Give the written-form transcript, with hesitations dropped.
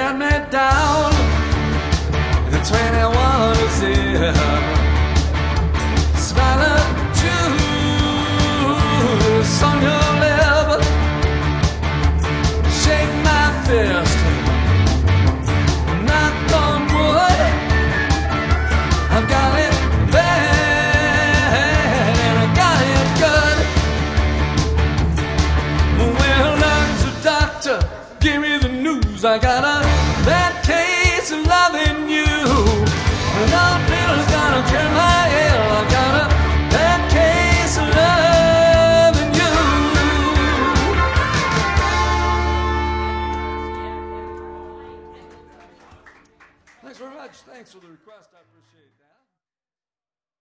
got me down. 21 is here. Smile up, juice on your